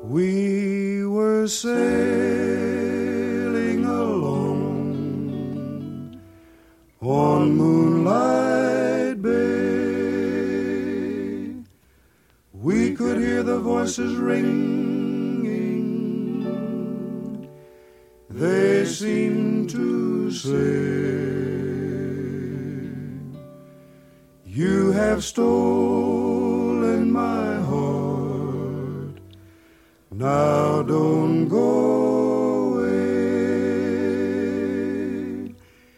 We were sailing along on Moonlight Bay. We could hear the voices ringing. They seemed to say, you have stolen my heart, now don't go away.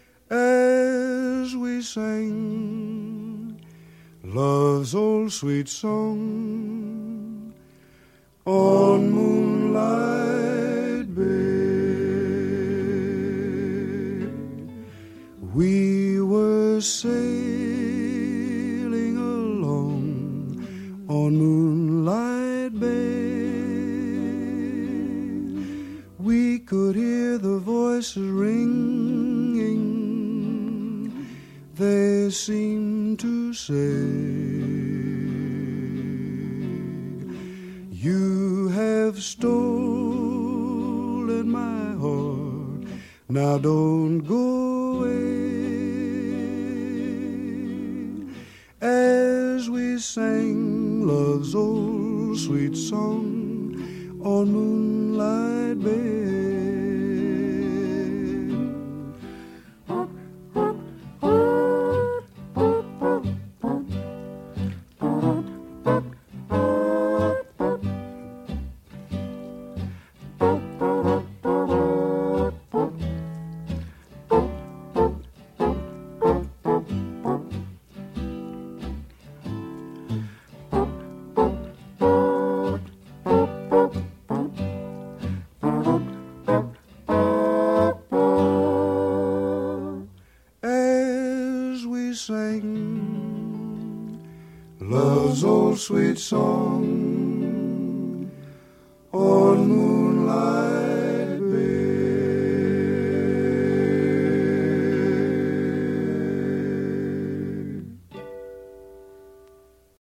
As we sang love's old sweet song on Moonlight Bay, we were sailing along on Moonlight Bay. We could hear the voices ringing. They seemed to say, you have stolen my heart, now don't go away. As we sang love's old sweet song on Moonlight Bay. Sang love's old sweet song